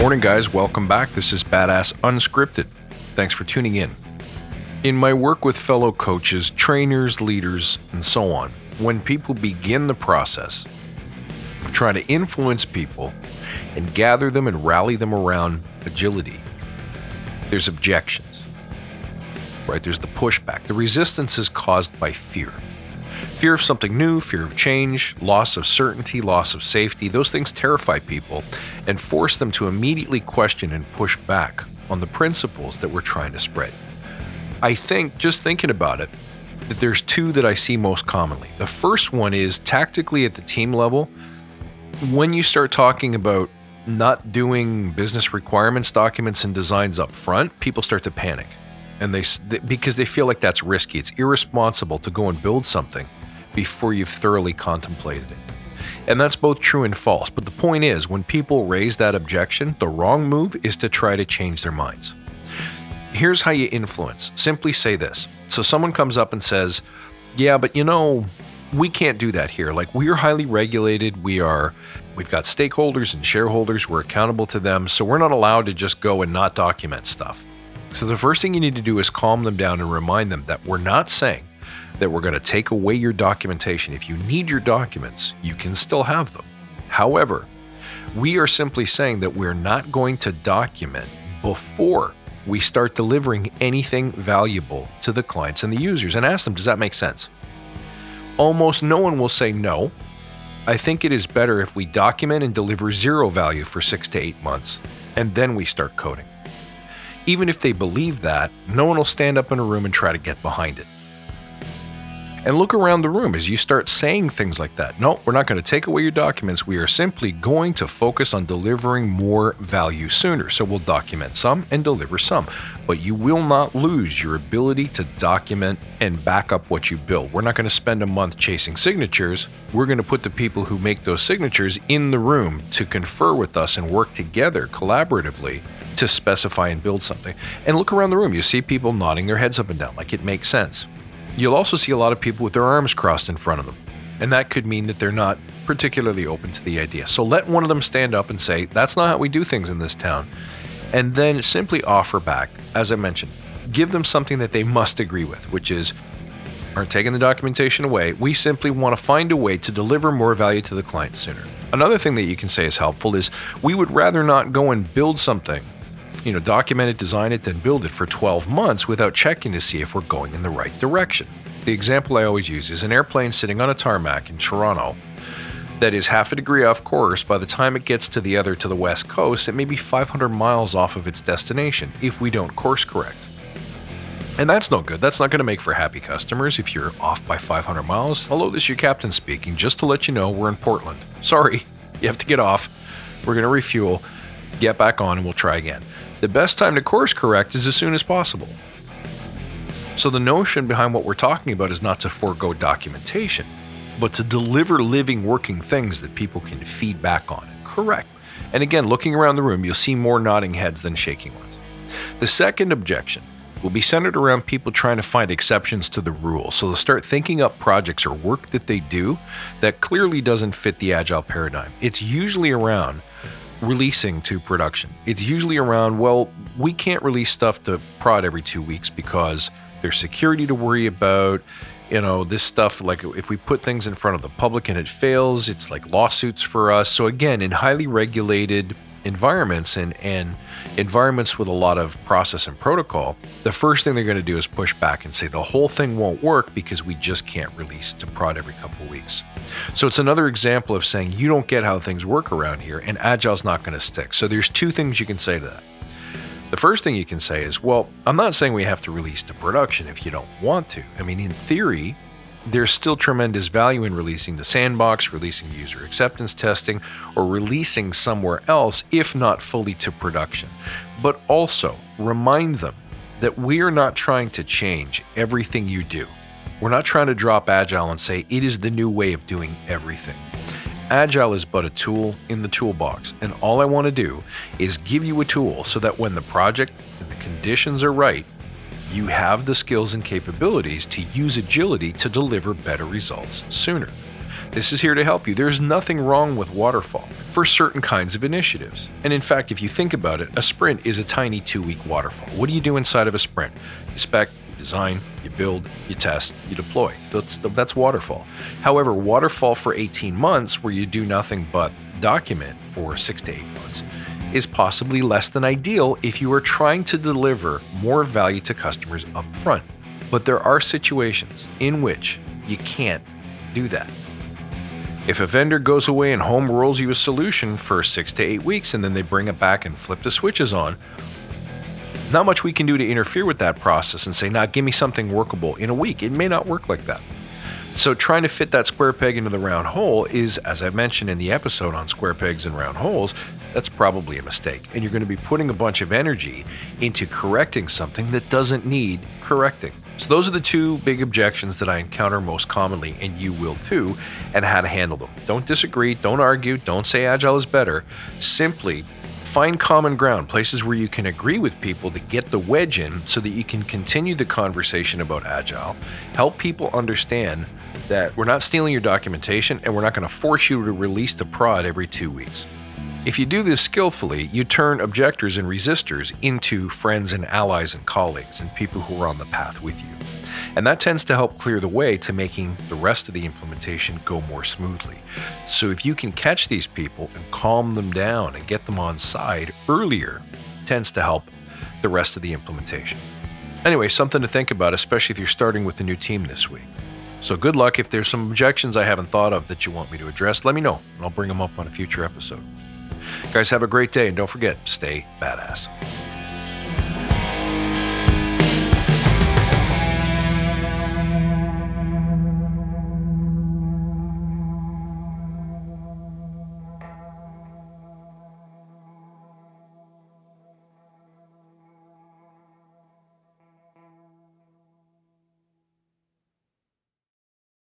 Morning, guys. Welcome back. This is Badass Unscripted. Thanks for tuning in. In my work with fellow coaches, trainers, leaders, and so on, when people begin the process of trying to influence people and gather them and rally them around agility, there's objections, right? There's the pushback. The resistance is caused by fear. Fear of something new, fear of change, loss of certainty, loss of safety. Those things terrify people and force them to immediately question and push back on the principles that we're trying to spread. I think, just thinking about it, that there's two that I see most commonly. The first one is tactically at the team level. When you start talking about not doing business requirements, documents, and designs up front, people start to panic. And because they feel like that's risky. It's irresponsible to go and build something before you've thoroughly contemplated it. And that's both true and false. But the point is, when people raise that objection, the wrong move is to try to change their minds. Here's how you influence. Simply say this. So someone comes up and says, yeah, but we can't do that here. Like, we're highly regulated. We've got stakeholders and shareholders. We're accountable to them. So we're not allowed to just go and not document stuff. So the first thing you need to do is calm them down and remind them that we're not saying that we're going to take away your documentation. If you need your documents, you can still have them. However, we are simply saying that we're not going to document before we start delivering anything valuable to the clients and the users. And ask them, does that make sense? Almost no one will say no. I think it is better if we document and deliver zero value for 6 to 8 months, and then we start coding. Even if they believe that, no one will stand up in a room and try to get behind it. And look around the room as you start saying things like that. No, we're not going to take away your documents. We are simply going to focus on delivering more value sooner. So we'll document some and deliver some. But you will not lose your ability to document and back up what you build. We're not going to spend a month chasing signatures. We're going to put the people who make those signatures in the room to confer with us and work together collaboratively to specify and build something. And look around the room. You see people nodding their heads up and down like it makes sense. You'll also see a lot of people with their arms crossed in front of them. And that could mean that they're not particularly open to the idea. So let one of them stand up and say, that's not how we do things in this town. And then simply offer back, as I mentioned, give them something that they must agree with, which is, aren't taking the documentation away. We simply want to find a way to deliver more value to the client sooner. Another thing that you can say is helpful is, we would rather not go and build something, document it, design it, then build it for 12 months without checking to see if we're going in the right direction. The example I always use is an airplane sitting on a tarmac in Toronto that is half a degree off course. By the time it gets to the west coast, it may be 500 miles off of its destination if we don't course correct. And that's no good. That's not going to make for happy customers if you're off by 500 miles. Hello, this is your captain speaking. Just to let you know, we're in Portland. Sorry, you have to get off. We're going to refuel, get back on, and we'll try again. The best time to course correct is as soon as possible. So the notion behind what we're talking about is not to forego documentation, but to deliver living, working things that people can feed back on and correct. And again, looking around the room, you'll see more nodding heads than shaking ones. The second objection will be centered around people trying to find exceptions to the rule. So they'll start thinking up projects or work that they do that clearly doesn't fit the agile paradigm. It's usually around releasing to production. It's usually around, well, we can't release stuff to prod every 2 weeks because there's security to worry about. This stuff, like if we put things in front of the public and it fails, it's like lawsuits for us. So again, in highly regulated environments and environments with a lot of process and protocol, the first thing they're going to do is push back and say the whole thing won't work because we just can't release to prod every couple of weeks. So it's another example of saying you don't get how things work around here and Agile's not going to stick. So there's two things you can say to that. The first thing you can say is, well, I'm not saying we have to release to production if you don't want to. I mean, in theory, there's still tremendous value in releasing to sandbox, releasing user acceptance testing, or releasing somewhere else, if not fully to production. But also remind them that we are not trying to change everything you do. We're not trying to drop Agile and say it is the new way of doing everything. Agile is but a tool in the toolbox, and all I want to do is give you a tool so that when the project and the conditions are right, you have the skills and capabilities to use agility to deliver better results sooner. This is here to help you. There's nothing wrong with waterfall. In for certain kinds of initiatives. And in fact, if you think about it, a sprint is a tiny 2-week waterfall. What do you do inside of a sprint? You spec, you design, you build, you test, you deploy. That's waterfall. However, waterfall for 18 months, where you do nothing but document for 6 to 8 months, is possibly less than ideal if you are trying to deliver more value to customers up front. But there are situations in which you can't do that. If a vendor goes away and home rolls you a solution for 6 to 8 weeks and then they bring it back and flip the switches on, not much we can do to interfere with that process and say, nah, give me something workable in a week. It may not work like that. So trying to fit that square peg into the round hole is, as I mentioned in the episode on square pegs and round holes, that's probably a mistake. And you're going to be putting a bunch of energy into correcting something that doesn't need correcting. So those are the two big objections that I encounter most commonly, and you will too, and how to handle them. Don't disagree, don't argue, don't say Agile is better. Simply find common ground, places where you can agree with people to get the wedge in so that you can continue the conversation about Agile, help people understand that we're not stealing your documentation and we're not going to force you to release the prod every 2 weeks. If you do this skillfully, you turn objectors and resistors into friends and allies and colleagues and people who are on the path with you. And that tends to help clear the way to making the rest of the implementation go more smoothly. So if you can catch these people and calm them down and get them on side earlier, tends to help the rest of the implementation. Anyway, something to think about, especially if you're starting with a new team this week. So good luck. If there's some objections I haven't thought of that you want me to address, let me know, and I'll bring them up on a future episode. Guys, have a great day, and don't forget, stay badass.